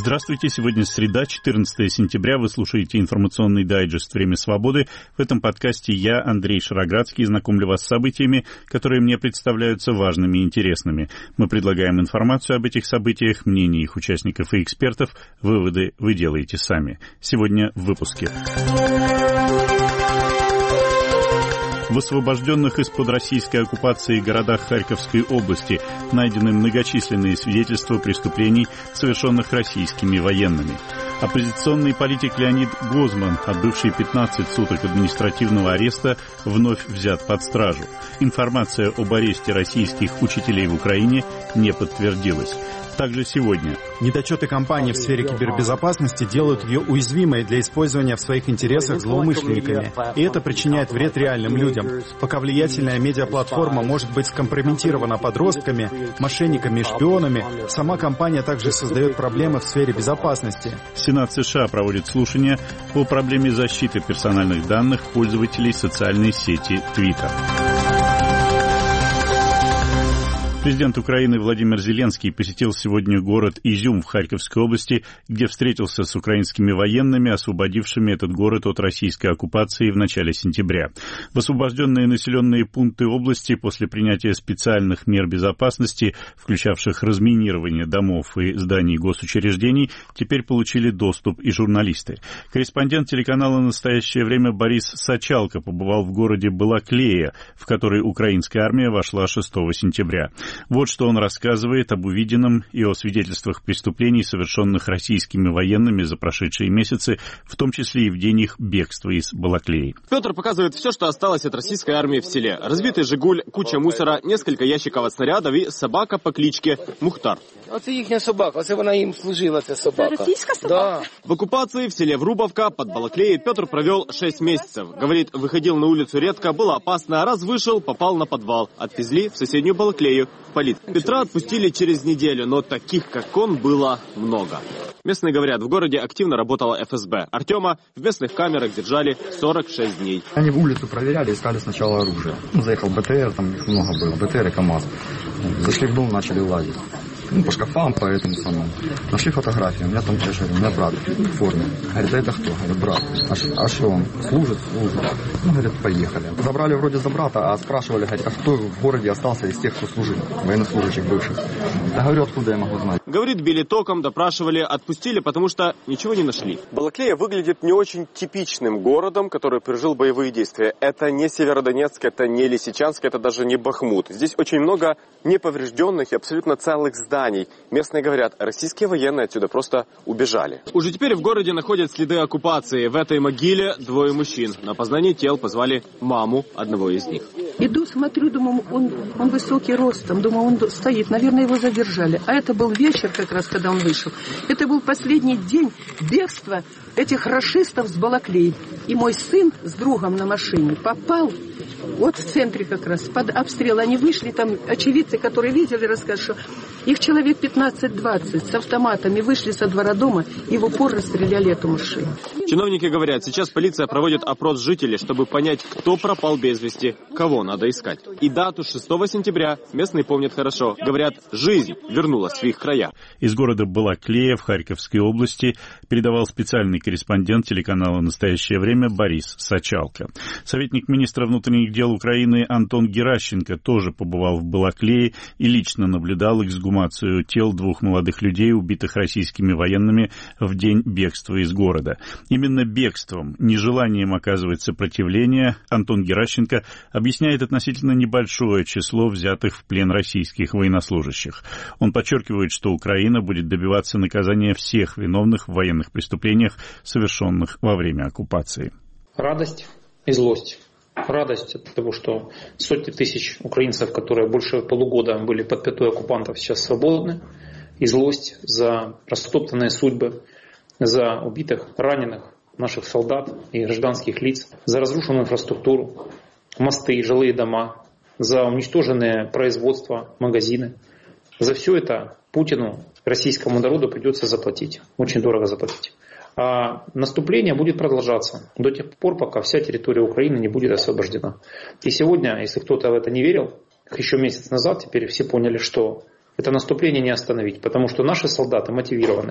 Здравствуйте, сегодня среда, 14 сентября, вы слушаете информационный дайджест «Время свободы». В этом подкасте я, Андрей Шароградский, знакомлю вас с событиями, которые мне представляются важными и интересными. Мы предлагаем информацию об этих событиях, мнения их участников и экспертов, выводы вы делаете сами. Сегодня в выпуске. В освобожденных из-под российской оккупации городах Харьковской области найдены многочисленные свидетельства преступлений, совершенных российскими военными. Оппозиционный политик Леонид Гозман, отбывший 15 суток административного ареста, вновь взят под стражу. Информация об аресте российских учителей в Украине не подтвердилась. Также сегодня. Недочеты компании в сфере кибербезопасности делают ее уязвимой для использования в своих интересах злоумышленниками. И это причиняет вред реальным людям. Пока влиятельная медиаплатформа может быть скомпрометирована подростками, мошенниками и шпионами, сама компания также создает проблемы в сфере безопасности. Сенат США проводит слушания по проблеме защиты персональных данных пользователей социальной сети Twitter. Президент Украины Владимир Зеленский посетил сегодня город Изюм в Харьковской области, где встретился с украинскими военными, освободившими этот город от российской оккупации в начале сентября. В освобожденные населенные пункты области после принятия специальных мер безопасности, включавших разминирование домов и зданий госучреждений, теперь получили доступ и журналисты. Корреспондент телеканала «Настоящее время» Борис Сачалко побывал в городе Балаклея, в который украинская армия вошла 6 сентября. Вот что он рассказывает об увиденном и о свидетельствах преступлений, совершенных российскими военными за прошедшие месяцы, в том числе и в день их бегства из Балаклеи. Петр показывает все, что осталось от российской армии в селе. Разбитый «Жигуль», куча мусора, несколько ящиков от снарядов и собака по кличке Мухтар. Это их собака, это она им служила, эта собака. Это российская собака? Да. В оккупации в селе Врубовка под Балаклеей Петр провел 6 месяцев. Говорит, выходил на улицу редко, было опасно, а раз вышел, попал на подвал. Отвезли в соседнюю Балаклею. Петра отпустили через неделю, но таких, как он, было много. Местные говорят, в городе активно работала ФСБ. Артема в местных камерах держали 46 дней. Они улицу проверяли, искали сначала оружие. Заехал БТР, там их много было, БТР и КамАЗ. Зашли в дом, начали лазить. По шкафам, по этому самому. Нашли фотографии. У меня там, я говорю, у меня брат в форме. Говорит, да это кто? Говорит, брат. А что он? Служит? Говорит, поехали. Забрали вроде за брата, а спрашивали, говорит, а кто в городе остался из тех, кто служил? Военнослужащих бывших. Я говорю, откуда я могу знать? Говорит, били током, допрашивали, отпустили, потому что ничего не нашли. Балаклея выглядит не очень типичным городом, который пережил боевые действия. Это не Северодонецк, это не Лисичанск, это даже не Бахмут. Здесь очень много неповрежденных и абсолютно целых зданий. Местные говорят, российские военные отсюда просто убежали. Уже теперь в городе находят следы оккупации. В этой могиле 2 мужчин. На опознание тел позвали маму одного из них. Иду, смотрю, думаю, он высокий ростом, думаю, он стоит, наверное, его задержали. А это был вечер как раз, когда он вышел. Это был последний день бегства этих рашистов с Балаклеи. И мой сын с другом на машине попал вот в центре как раз под обстрел. Они вышли, там очевидцы, которые видели, рассказывают, что их человек 15-20 с автоматами вышли со двора дома и в упор расстреляли эту машину. Чиновники говорят, сейчас полиция проводит опрос жителей, чтобы понять, кто пропал без вести, кого надо искать. И дату 6 сентября местные помнят хорошо. Говорят, жизнь вернулась в их края. Из города Балаклея в Харьковской области передавал специальный корреспондент телеканала «Настоящее время» Борис Сачалко. Советник министра внутренних дел Украины Антон Геращенко тоже побывал в Балаклее и лично наблюдал эксгумацию тел 2 молодых людей, убитых российскими военными в день бегства из города. Именно бегством, нежеланием оказывать сопротивление, Антон Геращенко объясняет относительно небольшое число взятых в плен российских военнослужащих. Он подчеркивает, что Украина будет добиваться наказания всех виновных в военных преступлениях, совершенных во время оккупации. Радость и злость. Радость от того, что сотни тысяч украинцев, которые больше полугода были под пятой оккупантов, сейчас свободны. И злость за растоптанные судьбы, за убитых, раненых наших солдат и гражданских лиц, за разрушенную инфраструктуру, мосты, жилые дома, за уничтоженные производства, магазины. За все это Путину, российскому народу придется заплатить. Очень дорого заплатить. А наступление будет продолжаться до тех пор, пока вся территория Украины не будет освобождена. И сегодня, если кто-то в это не верил, как еще месяц назад, теперь все поняли, что это наступление не остановить, потому что наши солдаты мотивированы.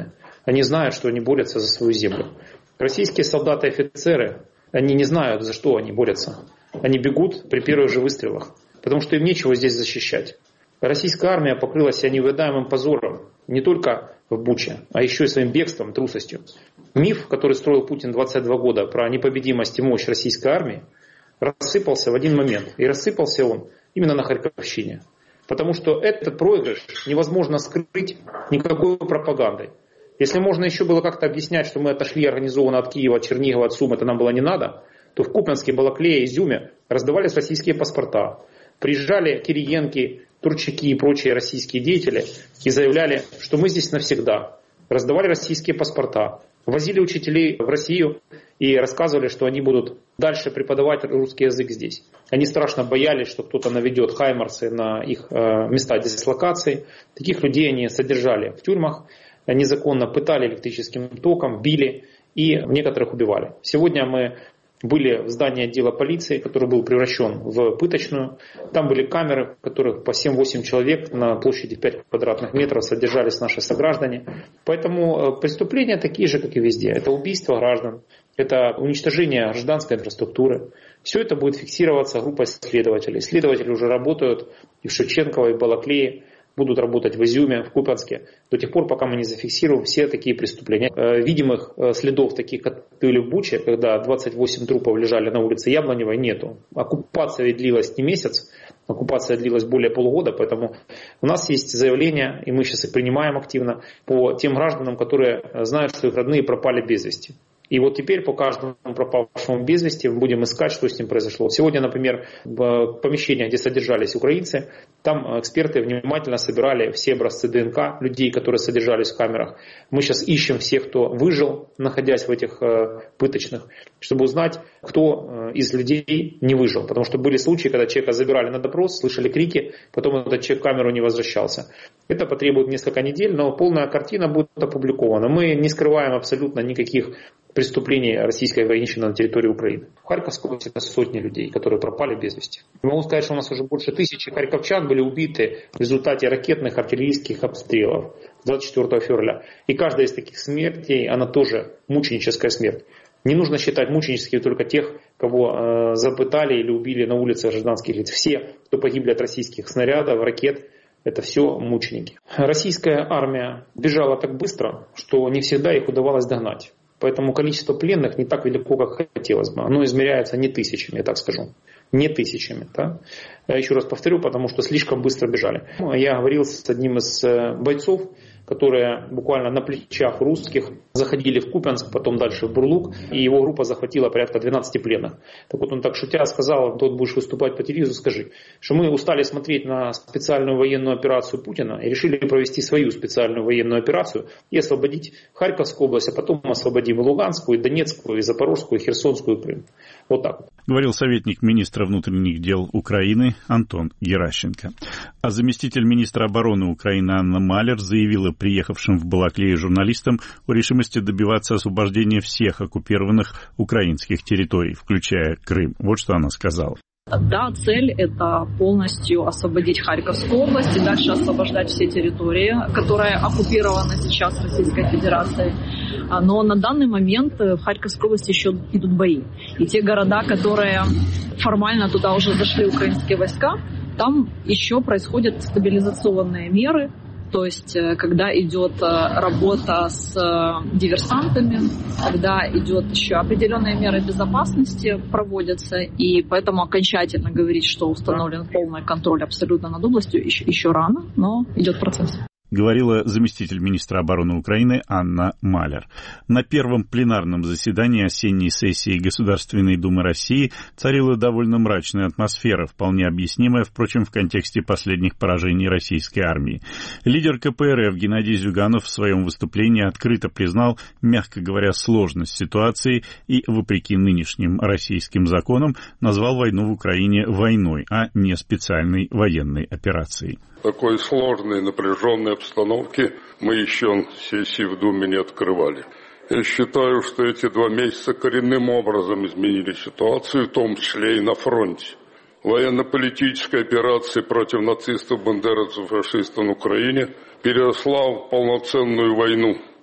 Они знают, что они борются за свою землю. Российские солдаты и офицеры, они не знают, за что они борются. Они бегут при первых же выстрелах, потому что им нечего здесь защищать. Российская армия покрылась невыедаемым позором не только в Буче, а еще и своим бегством, трусостью. Миф, который строил Путин 22 года про непобедимость и мощь российской армии, рассыпался в один момент. И рассыпался он именно на Харьковщине. Потому что этот проигрыш невозможно скрыть никакой пропагандой. Если можно еще было как-то объяснять, что мы отошли организованно от Киева, от Чернигова, от Сумы, это нам было не надо, то в Купянске, Балаклее, Изюме раздавались российские паспорта. Приезжали Кириенки, Турчаки и прочие российские деятели и заявляли, что мы здесь навсегда. Раздавали российские паспорта. Возили учителей в Россию и рассказывали, что они будут дальше преподавать русский язык здесь. Они страшно боялись, что кто-то наведет хаймарсы на их места дислокации. Таких людей они содержали в тюрьмах, незаконно пытали электрическим током, били и некоторых убивали. Сегодня мы были в здании отдела полиции, который был превращен в пыточную. Там были камеры, в которых по 7-8 человек на площади 5 квадратных метров содержались наши сограждане. Поэтому преступления такие же, как и везде. Это убийство граждан, это уничтожение гражданской инфраструктуры. Все это будет фиксироваться группой следователей. Следователи уже работают и в Шевченково, и в Балаклее. Будут работать в Изюме, в Купянске, до тех пор, пока мы не зафиксируем все такие преступления. Видимых следов, таких, как были в Буче, когда 28 трупов лежали на улице Яблоневой, нету. Оккупация длилась не месяц, оккупация длилась более полугода, поэтому у нас есть заявления, и мы сейчас их принимаем активно, по тем гражданам, которые знают, что их родные пропали без вести. И вот теперь по каждому пропавшему без вести мы будем искать, что с ним произошло. Сегодня, например, в помещениях, где содержались украинцы, там эксперты внимательно собирали все образцы ДНК людей, которые содержались в камерах. Мы сейчас ищем всех, кто выжил, находясь в этих пыточных, чтобы узнать, кто из людей не выжил. Потому что были случаи, когда человека забирали на допрос, слышали крики, потом этот человек в камеру не возвращался. Это потребует несколько недель, но полная картина будет опубликована. Мы не скрываем абсолютно никаких преступлений российской военщины на территории Украины. В Харьковской области это сотни людей, которые пропали без вести. Могу сказать, что у нас уже больше 1000 харьковчан были убиты в результате ракетных, артиллерийских обстрелов 24 февраля. И каждая из таких смертей, она тоже мученическая смерть. Не нужно считать мученическими только тех, кого запытали или убили на улице гражданских лиц. Все, кто погибли от российских снарядов, ракет, это все мученики. Российская армия бежала так быстро, что не всегда их удавалось догнать. Поэтому количество пленных не так велико, как хотелось бы. Оно измеряется не тысячами, я так скажу. Не тысячами. Да? Я еще раз повторю, потому что слишком быстро бежали. Я говорил с одним из бойцов, которые буквально на плечах русских заходили в Купянск, потом дальше в Бурлук, и его группа захватила порядка 12 пленных. Так вот он так шутя сказал: "Тот будешь выступать по телевизору, скажи, что мы устали смотреть на специальную военную операцию Путина и решили провести свою специальную военную операцию и освободить Харьковскую область, а потом освободим и Луганскую, и Донецкую, и Запорожскую, и Херсонскую, и Крым". Вот так. Говорил советник министра внутренних дел Украины Антон Геращенко. А заместитель министра обороны Украины Анна Малер заявила приехавшим в Балаклею журналистам о решимости добиваться освобождения всех оккупированных украинских территорий, включая Крым. Вот что она сказала. Да, цель – это полностью освободить Харьковскую область и дальше освобождать все территории, которые оккупированы сейчас Российской Федерацией. Но на данный момент в Харьковской области еще идут бои. И те города, которые формально туда уже зашли украинские войска, там еще происходят стабилизационные меры. То есть, когда идет работа с диверсантами, когда идет еще определенные меры безопасности проводятся, и поэтому окончательно говорить, что установлен полный контроль абсолютно над областью, еще рано, но идет процесс. Говорила заместитель министра обороны Украины Анна Малер. На первом пленарном заседании осенней сессии Государственной Думы России царила довольно мрачная атмосфера, вполне объяснимая, впрочем, в контексте последних поражений российской армии. Лидер КПРФ Геннадий Зюганов в своем выступлении открыто признал, мягко говоря, сложность ситуации и, вопреки нынешним российским законам, назвал войну в Украине войной, а не специальной военной операцией. Такой сложной напряженной обстановки мы еще сессии в Думе не открывали. Я считаю, что эти 2 месяца коренным образом изменили ситуацию, в том числе и на фронте. Военно-политическая операция против нацистов, бандеровцев, фашистов на Украине переросла в полноценную войну, в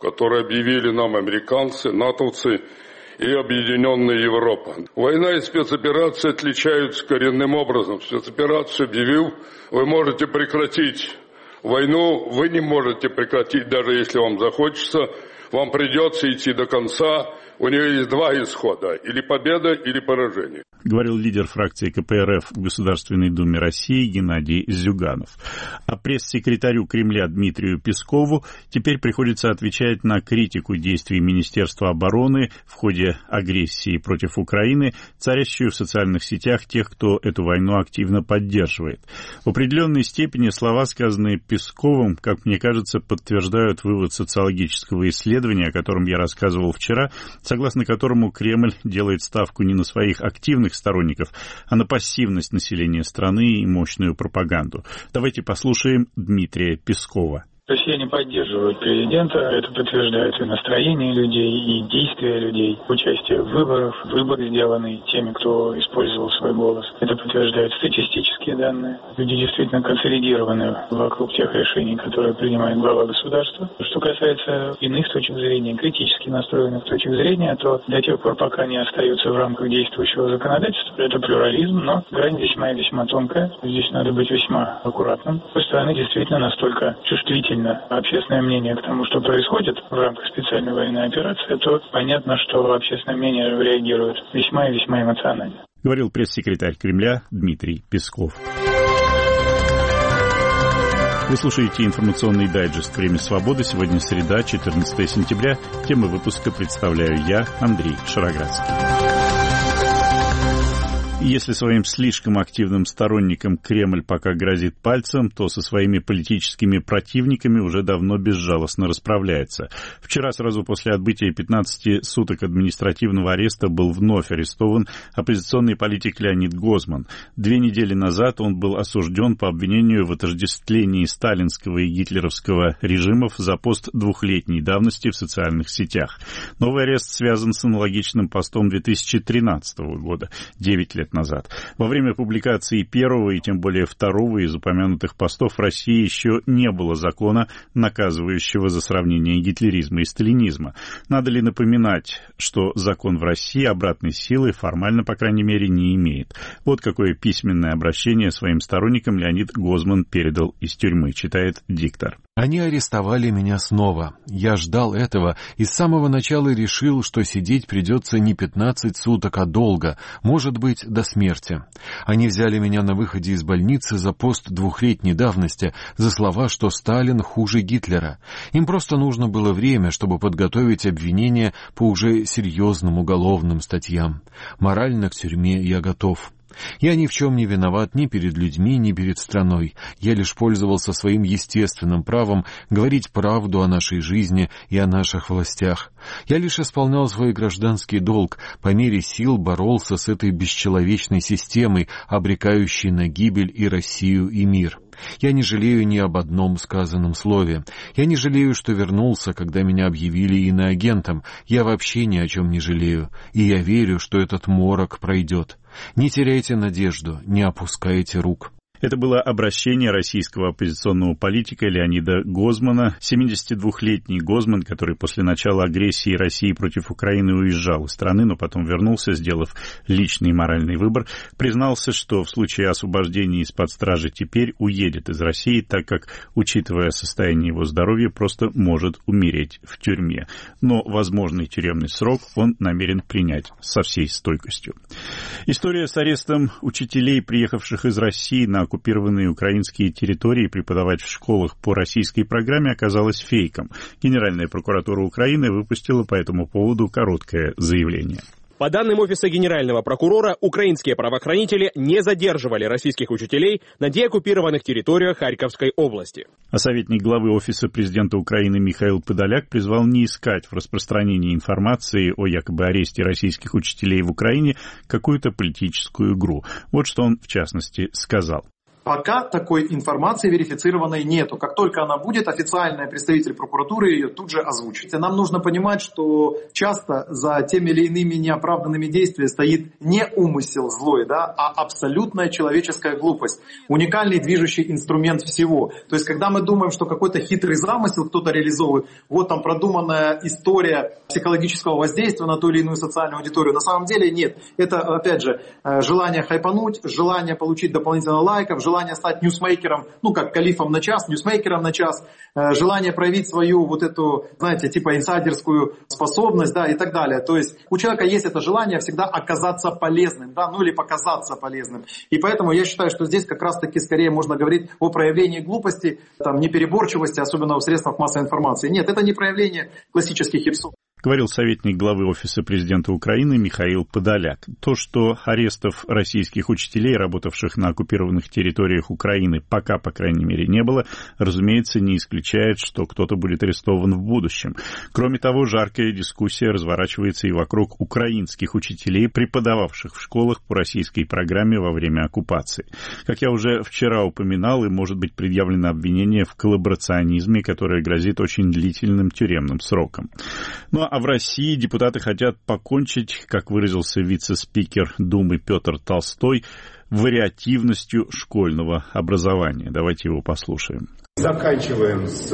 который объявили нам американцы, натовцы и Объединенная Европа. Война и спецоперация отличаются коренным образом. Спецоперацию объявил, вы можете прекратить войну, вы не можете прекратить, даже если вам захочется, вам придется идти до конца. У нее есть два исхода, или победа, или поражение. Говорил лидер фракции КПРФ в Государственной Думе России Геннадий Зюганов. А пресс-секретарю Кремля Дмитрию Пескову теперь приходится отвечать на критику действий Министерства обороны в ходе агрессии против Украины, царящую в социальных сетях тех, кто эту войну активно поддерживает. В определенной степени слова, сказанные Песковым, как мне кажется, подтверждают вывод социологического исследования, о котором я рассказывал вчера, согласно которому Кремль делает ставку не на своих активных сторонников, а на пассивность населения страны и мощную пропаганду. Давайте послушаем Дмитрия Пескова. Россияне поддерживают президента, это подтверждает и настроение людей, и действия людей, участие в выборах, выборы, сделанные теми, кто использовал свой голос. Это подтверждают статистические данные. Люди действительно консолидированы вокруг тех решений, которые принимает глава государства. Что касается иных точек зрения, критически настроенных точек зрения, то до тех пор, пока они остаются в рамках действующего законодательства, это плюрализм, но грань весьма и весьма тонкая. Здесь надо быть весьма аккуратным. С другой стороны, действительно настолько чувствительны общественное мнение к тому, что происходит в рамках специальной военной операции, то понятно, что общественное мнение реагирует весьма и весьма эмоционально. Говорил пресс-секретарь Кремля Дмитрий Песков. Вы слушаете информационный дайджест «Время свободы». Сегодня среда, 14 сентября. Темы выпуска представляю я, Андрей Шароградский. Если своим слишком активным сторонникам Кремль пока грозит пальцем, то со своими политическими противниками уже давно безжалостно расправляется. Вчера, сразу после отбытия 15 суток административного ареста, был вновь арестован оппозиционный политик Леонид Гозман. 2 недели назад он был осужден по обвинению в отождествлении сталинского и гитлеровского режимов за пост 2-летней давности в социальных сетях. Новый арест связан с аналогичным постом 2013 года, 9 лет назад. Во время публикации первого и тем более второго из упомянутых постов в России еще не было закона, наказывающего за сравнение гитлеризма и сталинизма. Надо ли напоминать, что закон в России обратной силы формально, по крайней мере, не имеет? Вот какое письменное обращение своим сторонникам Леонид Гозман передал из тюрьмы, читает диктор. Они арестовали меня снова. Я ждал этого и с самого начала решил, что сидеть придется не 15 суток, а долго, может быть, до смерти. Они взяли меня на выходе из больницы за пост 2-летней давности, за слова, что Сталин хуже Гитлера. Им просто нужно было время, чтобы подготовить обвинения по уже серьезным уголовным статьям. Морально к тюрьме я готов. Я ни в чем не виноват ни перед людьми, ни перед страной. Я лишь пользовался своим естественным правом говорить правду о нашей жизни и о наших властях. Я лишь исполнял свой гражданский долг, по мере сил боролся с этой бесчеловечной системой, обрекающей на гибель и Россию, и мир. Я не жалею ни об одном сказанном слове. Я не жалею, что вернулся, когда меня объявили иноагентом. Я вообще ни о чем не жалею. И я верю, что этот морок пройдет. Не теряйте надежду, не опускайте рук. Это было обращение российского оппозиционного политика Леонида Гозмана. 72-летний Гозман, который после начала агрессии России против Украины уезжал из страны, но потом вернулся, сделав личный моральный выбор, признался, что в случае освобождения из-под стражи теперь уедет из России, так как, учитывая состояние его здоровья, просто может умереть в тюрьме. Но возможный тюремный срок он намерен принять со всей стойкостью. История с арестом учителей, приехавших из России на оккупированные украинские территории преподавать в школах по российской программе, оказалась фейком. Генеральная прокуратура Украины выпустила по этому поводу короткое заявление. По данным Офиса Генерального прокурора, украинские правоохранители не задерживали российских учителей на деоккупированных территориях Харьковской области. А советник главы Офиса президента Украины Михаил Подоляк призвал не искать в распространении информации о якобы аресте российских учителей в Украине какую-то политическую игру. Вот что он, в частности, сказал. Пока такой информации верифицированной нету. Как только она будет, официальный представитель прокуратуры ее тут же озвучит. Нам нужно понимать, что часто за теми или иными неоправданными действиями стоит не умысел злой, да, а абсолютная человеческая глупость. Уникальный движущий инструмент всего. То есть, когда мы думаем, что какой-то хитрый замысел кто-то реализовывает, вот там продуманная история психологического воздействия на ту или иную социальную аудиторию, на самом деле нет. Это, опять же, желание хайпануть, желание получить дополнительно лайков, желание стать ньюсмейкером, как калифом на час, ньюсмейкером на час, желание проявить свою вот эту, знаете, типа инсайдерскую способность, да, и так далее. То есть у человека есть это желание всегда оказаться полезным, да, или показаться полезным. И поэтому я считаю, что здесь как раз-таки скорее можно говорить о проявлении глупости, там, непереборчивости, особенно в средствах массовой информации. Нет, это не проявление классических хипсов. Говорил советник главы Офиса президента Украины Михаил Подоляк. То, что арестов российских учителей, работавших на оккупированных территориях Украины, пока, по крайней мере, не было, разумеется, не исключает, что кто-то будет арестован в будущем. Кроме того, жаркая дискуссия разворачивается и вокруг украинских учителей, преподававших в школах по российской программе во время оккупации. Как я уже вчера упоминал, им может быть предъявлено обвинение в коллаборационизме, которое грозит очень длительным тюремным сроком. А в России депутаты хотят покончить, как выразился вице-спикер Думы Петр Толстой, вариативностью школьного образования. Давайте его послушаем. Заканчиваем с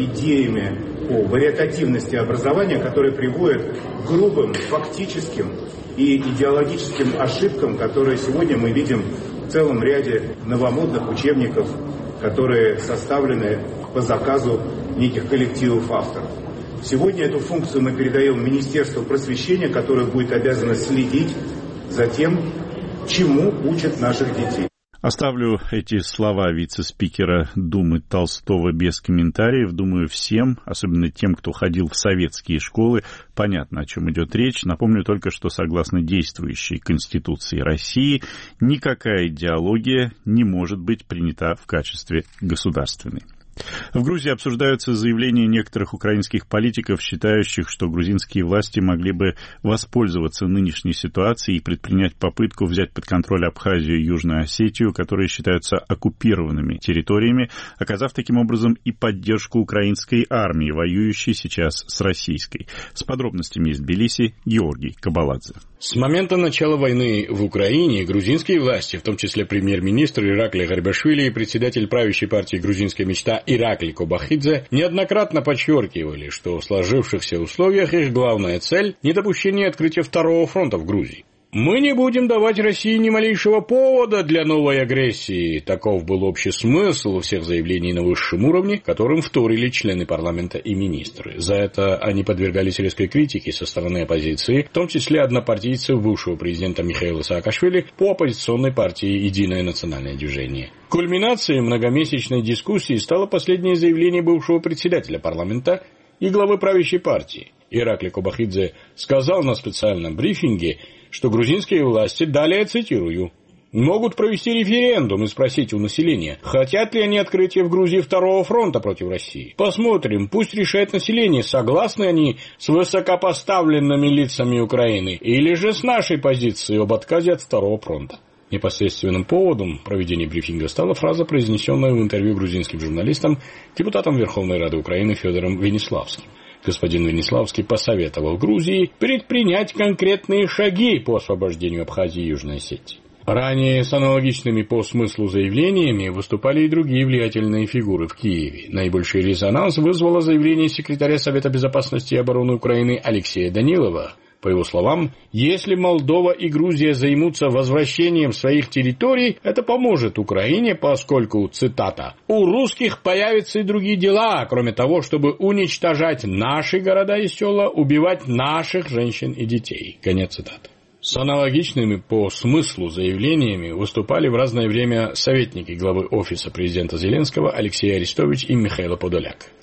идеями о вариативности образования, которые приводят к грубым, фактическим и идеологическим ошибкам, которые сегодня мы видим в целом ряде новомодных учебников, которые составлены по заказу неких коллективов авторов. Сегодня эту функцию мы передаем Министерству просвещения, которое будет обязано следить за тем, чему учат наших детей. Оставлю эти слова вице-спикера Думы Толстого без комментариев. Думаю, всем, особенно тем, кто ходил в советские школы, понятно, о чем идет речь. Напомню только, что согласно действующей Конституции России, никакая идеология не может быть принята в качестве государственной. В Грузии обсуждаются заявления некоторых украинских политиков, считающих, что грузинские власти могли бы воспользоваться нынешней ситуацией и предпринять попытку взять под контроль Абхазию и Южную Осетию, которые считаются оккупированными территориями, оказав таким образом и поддержку украинской армии, воюющей сейчас с российской. С подробностями из Тбилиси Георгий Кабаладзе. С момента начала войны в Украине грузинские власти, в том числе премьер-министр Иракли Гарибашвили и председатель правящей партии «Грузинская мечта» Иракли Кобахидзе, неоднократно подчеркивали, что в сложившихся условиях их главная цель – недопущение открытия второго фронта в Грузии. «Мы не будем давать России ни малейшего повода для новой агрессии». Таков был общий смысл всех заявлений на высшем уровне, которым вторили члены парламента и министры. За это они подвергались резкой критике со стороны оппозиции, в том числе однопартийцев бывшего президента Михаила Саакашвили по оппозиционной партии «Единое национальное движение». Кульминацией многомесячной дискуссии стало последнее заявление бывшего председателя парламента и главы правящей партии. Иракли Кобахидзе сказал на специальном брифинге, что грузинские власти, далее цитирую, могут провести референдум и спросить у населения, хотят ли они открытия в Грузии второго фронта против России. Посмотрим, пусть решает население, согласны они с высокопоставленными лицами Украины или же с нашей позицией об отказе от второго фронта. Непосредственным поводом проведения брифинга стала фраза, произнесенная в интервью грузинским журналистам депутатом Верховной Рады Украины Федором Вениславским. Господин Вениславский посоветовал Грузии предпринять конкретные шаги по освобождению Абхазии и Южной Осетии. Ранее с аналогичными по смыслу заявлениями выступали и другие влиятельные фигуры в Киеве. Наибольший резонанс вызвало заявление секретаря Совета безопасности и обороны Украины Алексея Данилова. По его словам, если Молдова и Грузия займутся возвращением своих территорий, это поможет Украине, поскольку, цитата, «у русских появятся и другие дела, кроме того, чтобы уничтожать наши города и села, убивать наших женщин и детей». Конец цитаты. С аналогичными по смыслу заявлениями выступали в разное время советники главы Офиса президента Зеленского Алексей Арестович и Михаил Подоляк.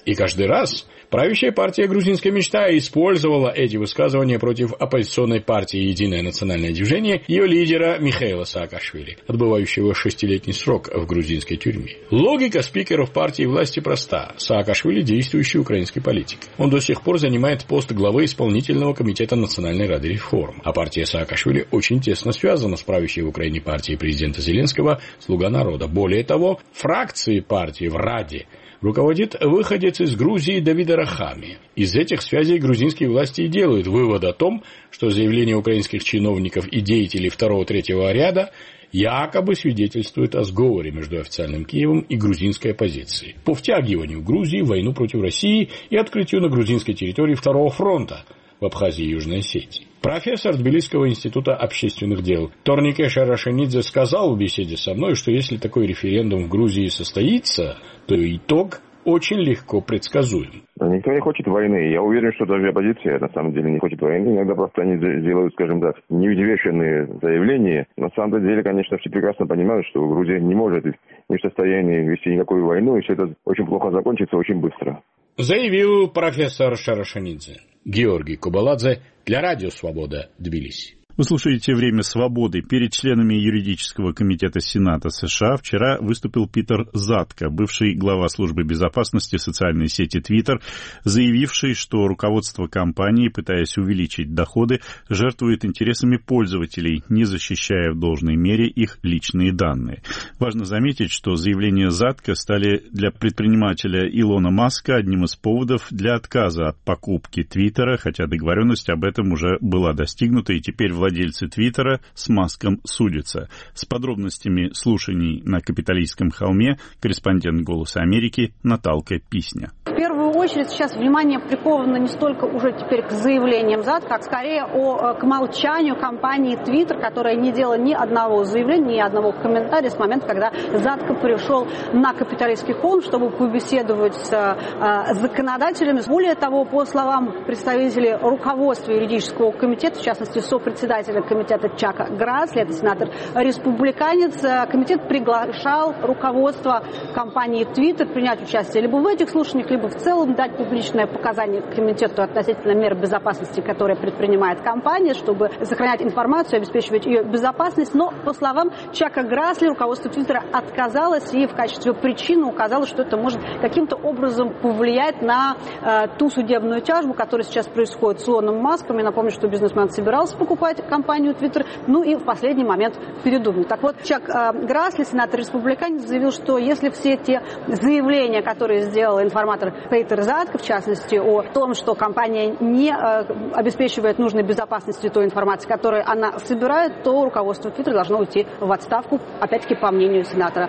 И каждый раз правящая партия «Грузинская мечта» использовала эти высказывания против оппозиционной партии «Единое национальное движение», ее лидера Михаила Саакашвили, отбывающего 6-летний срок в грузинской тюрьме. Логика спикеров партии власти проста. Саакашвили – действующий украинский политик. Он до сих пор занимает пост главы исполнительного комитета Национальной рады реформ. А партия Саакашвили очень тесно связана с правящей в Украине партией президента Зеленского «Слуга народа». Более того, фракции партии в Раде руководит выходец из Грузии Давид Арахами. Из этих связей грузинские власти и делают вывод о том, что заявления украинских чиновников и деятелей 2-3 ряда якобы свидетельствуют о сговоре между официальным Киевом и грузинской оппозицией по втягиванию Грузии в войну против России и открытию на грузинской территории Второго фронта в Абхазии и Южной Осетии. Профессор Тбилисского института общественных дел Торнике Шарашенидзе сказал в беседе со мной, что если такой референдум в Грузии состоится, то итог очень легко предсказуем. Никто не хочет войны. Я уверен, что даже оппозиция на самом деле не хочет войны. Иногда просто они делают, скажем так, невзвешенные заявления. На самом деле, конечно, все прекрасно понимают, что Грузия не может не в состоянии вести никакую войну, и все это очень плохо закончится очень быстро. Заявил профессор Шарашенидзе. Георгий Кубаладзе для Радио Свобода, Тбилиси. Вы слушаете «Время свободы». Перед членами юридического комитета Сената США вчера выступил Питер Затко, бывший глава службы безопасности социальной сети Twitter, заявивший, что руководство компании, пытаясь увеличить доходы, жертвует интересами пользователей, не защищая в должной мере их личные данные. Важно заметить, что заявления Затко стали для предпринимателя Илона Маска одним из поводов для отказа от покупки Твиттера, хотя договоренность об этом уже была достигнута, и теперь владельцы Твиттера с Маском судятся. С подробностями слушаний на Капитолийском холме корреспондент «Голоса Америки» Наталка Писня. В первую очередь сейчас внимание приковано не столько уже теперь к заявлениям Затко, как скорее к молчанию компании Twitter, которая не делала ни одного заявления, ни одного комментария с момента, когда Затко пришел на Капитолийский холм, чтобы побеседовать с законодателями. Более того, по словам представителей руководства юридического комитета, в частности, сопредседателя комитета Чака Грасли, это сенатор-республиканец, комитет приглашал руководство компании Twitter принять участие либо в этих слушаниях, либо в целом дать публичное показание комитету относительно мер безопасности, которые предпринимает компания, чтобы сохранять информацию, обеспечивать ее безопасность. Но, по словам Чака Грасли, руководство Твиттера отказалось и в качестве причины указало, что это может каким-то образом повлиять на ту судебную тяжбу, которая сейчас происходит с Илоном Маском. Я напомню, что бизнесмен собирался покупать компанию Twitter, ну и в последний момент передумал. Так вот, Чак Грасли, сенатор-республиканец, заявил, что если все те заявления, которые сделал информатор Питер Затко, в частности, о том, что компания не обеспечивает нужной безопасности той информации, которую она собирает, то руководство Twitter должно уйти в отставку, опять-таки, по мнению сенатора.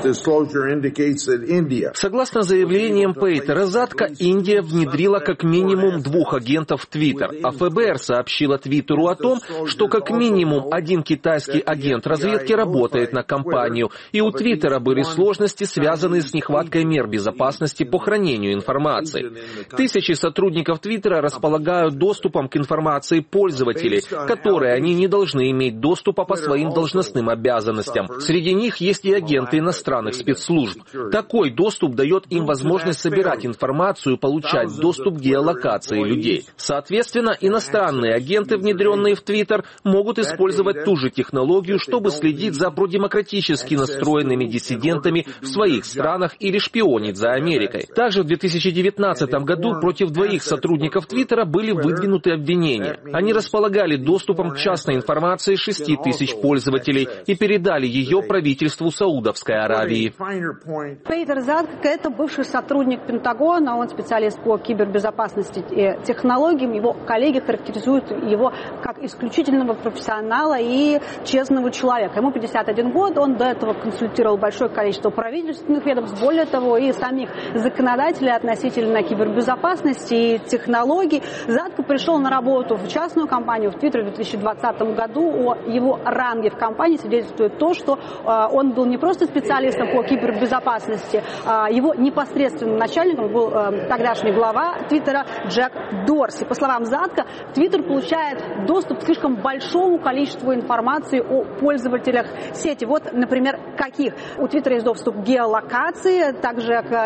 Согласно заявлениям Питера Затко, Индия внедрила как минимум 2 агентов в Twitter, а ФБР сообщила Твиттеру о том, что как минимум 1 китайский агент разведки работает на компанию, и у Твиттера были сложности, связанные с нехваткой мер безопасности по хранению информации. Тысячи сотрудников Твиттера располагают доступом к информации пользователей, которой они не должны иметь доступа по своим должностным обязанностям. Среди них есть и агенты иностранных спецслужб. Такой доступ дает им возможность собирать информацию и получать доступ к геолокации людей. Соответственно, иностранные агенты, внедренные в Твиттер, могут использовать ту же технологию, чтобы следить за продемократически настроенными диссидентами в своих странах или шпионить за Америкой. Также в 2019 году против 2 сотрудников Твиттера были выдвинуты обвинения. Они располагали доступом к частной информации 6 тысяч пользователей и передали ее правительству Саудовской Аравии. Питер Затко – это бывший сотрудник Пентагона, он специалист по кибербезопасности и технологиям. Его коллеги характеризуют его как исключительного профессионала и честного человека. Ему 51 год, он до этого консультировал большое количество правительственных ведомств, более того, и самих законодателей относительно кибербезопасности и технологий. Затко пришел на работу в частную компанию в Twitter в 2020 году. О его ранге в компании свидетельствует то, что он был не просто специалистом по кибербезопасности, его непосредственным начальником был тогдашний глава Твиттера Джек Дорси. По словам Затко, Твиттер получает доступ к слишком большому количеству информации о пользователях сети. Вот, например, каких? У Твиттера есть доступ к геолокации, также к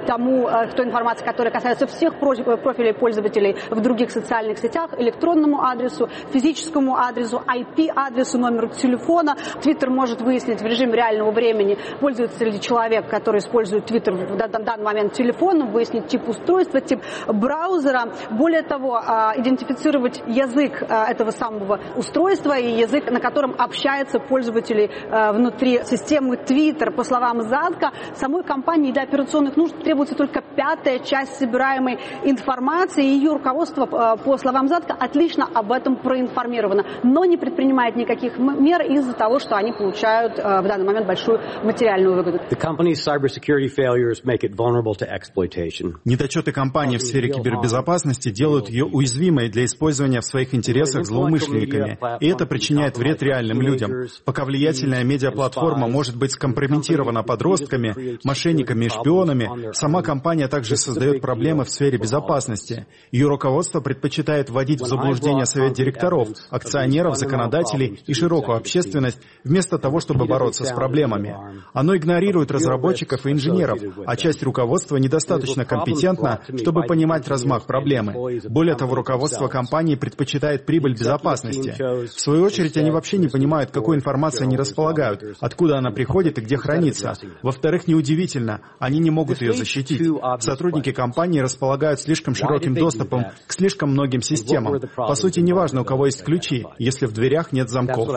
той информации, которая касается всех профилей пользователей в других социальных сетях, электронному адресу, физическому адресу, IP-адресу, номеру телефона. Твиттер может выяснить в режиме реального времени, пользуется ли человек, который использует Твиттер в данный момент телефоном, выяснить тип устройства, тип браузера. Более того, идентифицировать язык этого самого устройства и язык, на котором общаются пользователи внутри системы Twitter. По словам Затка, самой компании для операционных нужд требуется только 5-я часть собираемой информации. Ее руководство, по словам Затка, отлично об этом проинформировано, но не предпринимает никаких мер из-за того, что они получают в данный момент большую материальную выгоду. Недочеты компании в сфере кибербезопасности делают ее уязвимой для использования в своих интересах злоумышленниками, и это причиняет вред реальным людям. Пока влиятельная медиаплатформа может быть скомпрометирована подростками, мошенниками и шпионами, сама компания также создает проблемы в сфере безопасности. Ее руководство предпочитает вводить в заблуждение совет директоров, акционеров, законодателей и широкую общественность, вместо того, чтобы бороться с проблемами. Оно игнорирует разработчиков и инженеров, а часть руководства недостаточно компетентна, чтобы понимать размах проблемы. Более того, руководство компании предпочитает прибыль безопасности. В свою очередь, они вообще не понимают, какой информацией они располагают, откуда она приходит и где хранится. Во-вторых, неудивительно, они не могут ее защитить. Сотрудники компании располагают слишком широким доступом к слишком многим системам. По сути, неважно, у кого есть ключи, если в дверях нет замков.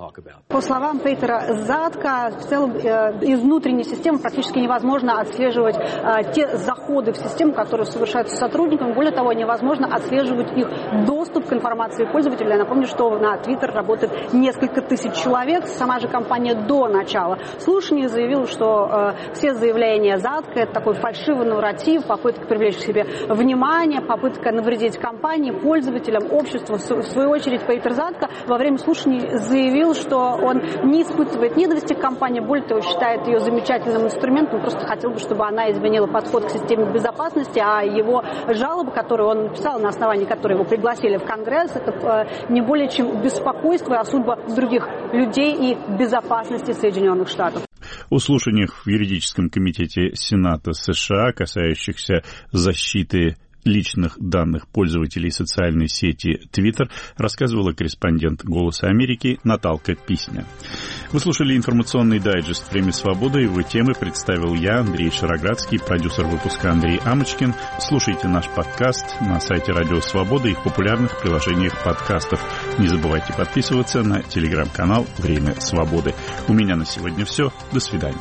По словам Петера Затка, в целом из внутренней системы практически невозможно отслеживать те заходы в систему, которые совершаются сотрудниками. Более того, невозможно отслеживать их доступ к информации пользователя. Я напомню, что на Twitter работает несколько тысяч человек. Сама же компания до начала слушаний заявила, что все заявления Затка — это такой фальшивый нарратив, попытка привлечь к себе внимание, попытка навредить компании, пользователям, обществу. В свою очередь, Петер Затка во время слушаний заявил, что он не испытывает ненависти к компании, более того, считает ее замечательным инструментом, просто хотел бы, чтобы она изменила подход к системе безопасности, а его жалобы, которые он написал, на основании которой его пригласили в Конгресс, это не более чем беспокойство о судьбах других людей и безопасности Соединенных Штатов. О слушаниях в юридическом комитете Сената США, касающихся защиты личных данных пользователей социальной сети Twitter, рассказывала корреспондент «Голоса Америки» Наталка Писня. Вы слушали информационный дайджест «Время свободы». Его темы представил я, Андрей Шароградский, продюсер выпуска Андрей Амочкин. Слушайте наш подкаст на сайте Радио Свобода и в популярных приложениях подкастов. Не забывайте подписываться на телеграм-канал «Время свободы». У меня на сегодня все. До свидания.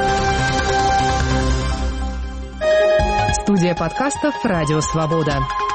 Студия подкастов «Радио Свобода».